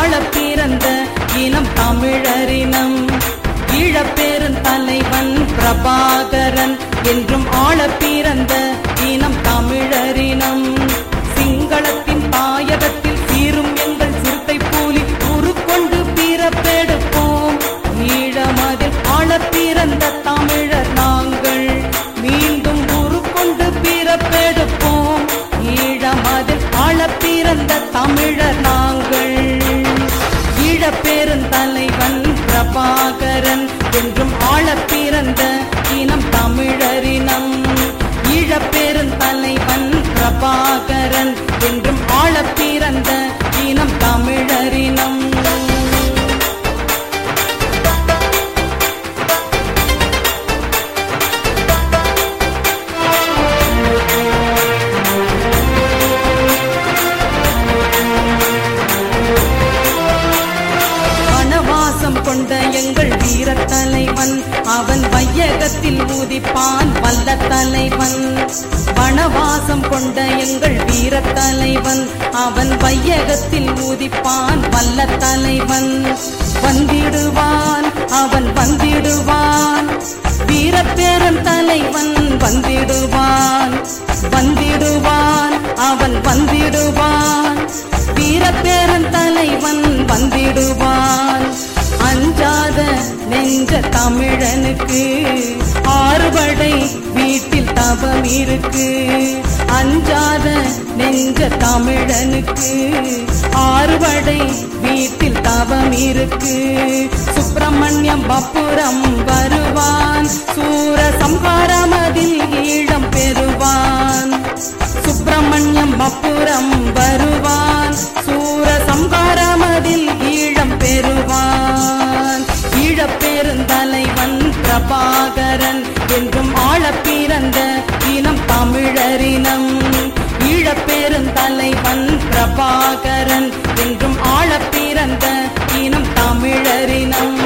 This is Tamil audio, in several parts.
ஆளப் பிறந்த இனம் தமிழரினம். ஈழப்பெரும் தலைவன் பிரபாகரன் என்றும் ஆளப் பிறந்த இனம் தமிழரினம். சிங்களத்தின் தாயகத்தில் சீரும் எங்கள் சிறுத்தை புலி உருக்கொண்டு பிறப்பெடுப்போம். ஈழமதில் ஆளப் பிறந்த தமிழர் நாங்கள் மீண்டும் உருக்கொண்டு பிறப்பெடுப்போம். ஈழமதில் ஆளப் பிறந்த தமிழர் நாங்கள். ஈழப்பெரும் தலைவன் பிரபாகரன் என்றும் ஆளப் பிறந்த இனம் தமிழரினம். ஈழப்பெரும் தலைவன் பிரபாகரன் என்றும் ஆளப் பிறந்த இனம் தமிழரினம். கொண்ட எங்கள் வீர தலைவன் அவன் வையகத்தில் உதிப்பான் வல்ல தலைவன். வனவாசம் கொண்ட எங்கள் வீர தலைவன் அவன் வையகத்தில் உதிப்பான் வல்ல தலைவன். வந்திடுவான் அவன் வந்திடுவான், வீரப்பெரும் தலைவன் வந்திடுவான். வந்திடுவான் அவன் வந்திடுவான், வீரப்பெரும் தலைவன் வந்திடுவான். அஞ்சாத நெஞ்ச தமிழனுக்கு ஆறுபடை வீட்டில் தவம் இருக்கு. அஞ்சாத நெஞ்ச தமிழனுக்கு ஆறுபடை வீட்டில் தவம் இருக்கு. சுப்பிரமணியம் பப்புரம் வருவான், சூர சம்ஹாரமதில் ஈழம் பெறுவான். சுப்பிரமணியம் பப்புரம் வருவான், சூர சம்ஹாரமதில் ஈழம் பெறுவான். ஈழப்பெரும் தலைவன் பிரபாகரன் என்றும் ஆளப் பிறந்த இனம் தமிழரினம். ஈழப்பெரும் தலைவன் பிரபாகரன் என்றும் ஆளப் பிறந்த இனம் தமிழரினம்.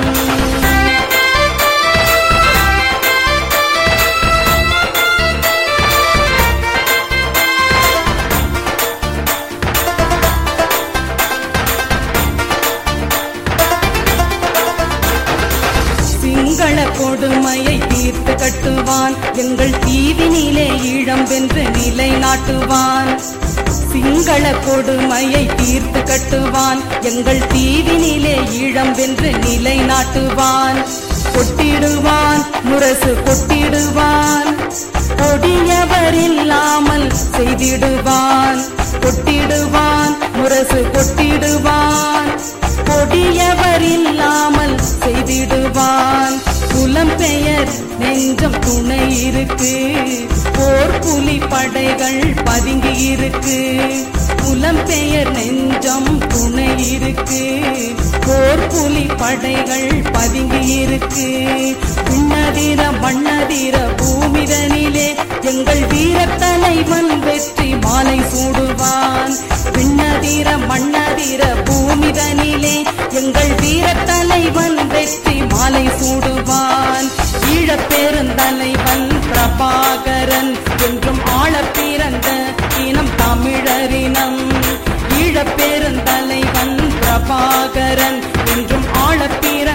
சிங்கள கொடுமையை தீர்த்து கட்டுவான், எங்கள் தீவினிலே ஈழம் வென்று நிலைநாட்டுவான். சிங்கள கொடுமையை தீர்த்து கட்டுவான், எங்கள் தீவினிலே ஈழம் வென்று நிலைநாட்டுவான். கொட்டிடுவான் முரசு கொட்டிடுவான், கொடியவர் இல்லாமல் செய்திடுவான். கொட்டிடுவான் முரசு கொட்டிடுவான், கொடியவர் இல்லாமல் செய்திடுவான். புலம்பெயர் நெஞ்சம் துணை இருக்கு, போர் புலி படைகள் பதுங்கி இருக்கு. புலம்பெயர் நெஞ்சம் துணை இருக்கு, போர் புலி படைகள் பதுங்கி இருக்கு. விண்ணதிர மண்ணதிர பூமிதனிலே எங்கள் வீர தலைவன் வெற்றி மாலை சூடுவான். விண்ணதிர மண்ணதிர பூமிதனிலே எங்கள் வீர தலைவன் வெற்றி மாலை சூடுவான். ஈழப்பெரும் தலைவன் பிரபாகரன் என்றும் ஆளப் பிறந்த இனம் தமிழரினம். ஈழப்பெரும் தலைவன் பிரபாகரன் என்றும் ஆளப் பிறந்த